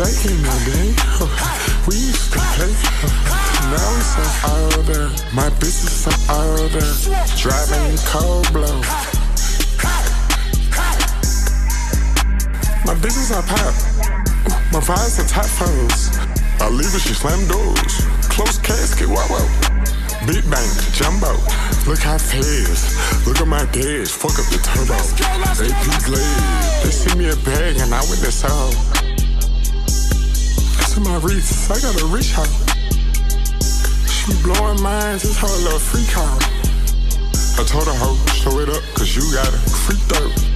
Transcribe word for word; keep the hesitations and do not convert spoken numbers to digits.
back in the day, we used to play. Now we so older. My bitch is so older. Driving cold blow. My business I pop. Ooh, my vibes are top foes. I leave her, she slam doors. Close casket, wow wow. Big bang, jumbo. Look how fast. Look at my dash. Fuck up the turbo. A P Glade. They send me a bag and I went to sell. That's in my wrist. I got a rich hoe. She blowing minds. It's her little free call. I told her, ho, show it up, cause you got a free throat.